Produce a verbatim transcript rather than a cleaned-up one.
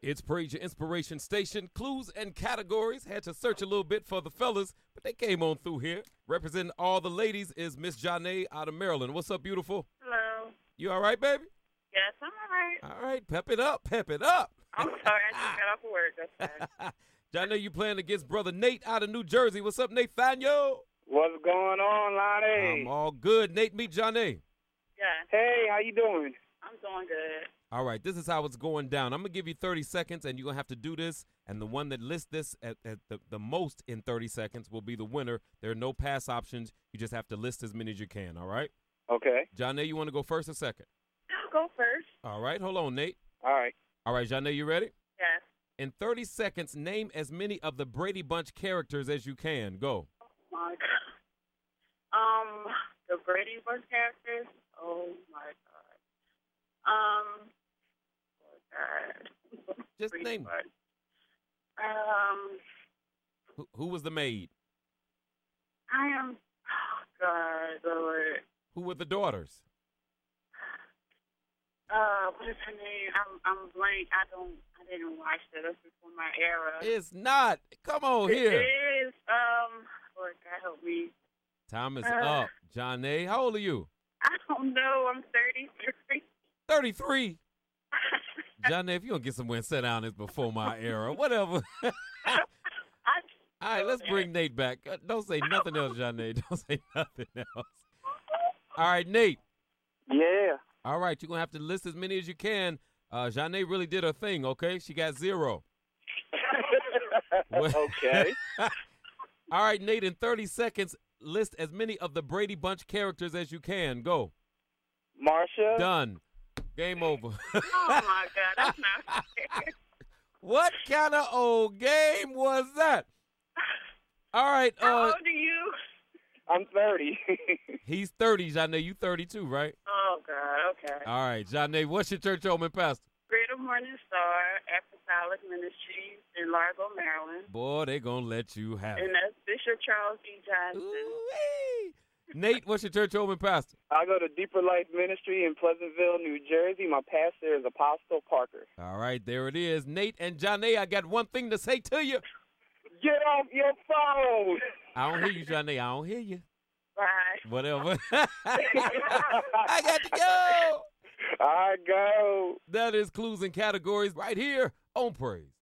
It's Praise Your Inspiration Station. Clues and categories. Had to search a little bit for the fellas, but they came on through here. Representing all the ladies is Miss Janae out of Maryland. What's up, beautiful? Hello. You all right, baby? Yes, I'm all right. All right, pep it up, pep it up. I'm sorry, I just got off of work. That's fine. Janae, you playing against brother Nate out of New Jersey. What's up, Nathaniel? What's going on, Lonnie? I'm all good. Nate, meet Janae. Yeah, Hey, how you doing? I'm doing good. All right, this is how it's going down. I'm going to give you thirty seconds, and you're going to have to do this. And the one that lists this at, at the, the most in thirty seconds will be the winner. There are no pass options. You just have to list as many as you can, all right? Okay. Janae, you want to go first or second? I'll go first. All right, hold on, Nate. All right. All right, Janae, you ready? Yes. In thirty seconds, name as many of the Brady Bunch characters as you can. Go. Oh, my God. Um, the Brady Bunch characters? Oh, my God. Um, oh, God. Just Brady name. Bunch. Um, Who, who was the maid? I am, oh, God, Lord. Who were the daughters? Uh, what is her name? I'm, I'm blank. I don't, I didn't watch that. That's before my era. It's not. Come on It here. is, um, Lord, God help me. Time is Uh. up. Janae, how old are you? I don't know. I'm thirty-three. thirty-three. Janae, if you don't get somewhere and sit down, it's before my era. Whatever. I, All right, let's bring Nate back. Uh, Don't say nothing else, Janae. Don't say nothing else. All right, Nate. Yeah. All right, you're going to have to list as many as you can. Uh, Janae really did her thing, okay? She got zero. Okay. All right, Nate, in thirty seconds, list as many of the Brady Bunch characters as you can. Go. Marsha. Done. Game over. oh, my God. That's not fair. What kind of old game was that? All right. How Uh, old are you? I'm thirty. he's thirty, Janae. You thirty-two, right? Oh, God. Okay. All right, Janae, what's your church home and pastor? Greater Morning Star, Apostolic Ministries in Largo, Maryland. Boy, they going to let you have And it. that's Bishop Charles E. Johnson. Ooh-wee. Nate, what's your church home and pastor? I go to Deeper Life Ministry in Pleasantville, New Jersey. My pastor is Apostle Parker. All right, there it is. Nate and Janae, I got one thing to say to you. Get off your phone. I don't hear you, Janae. I don't hear you. Bye. Whatever. I got to go. I go. That is Clues and Categories right here on Praise.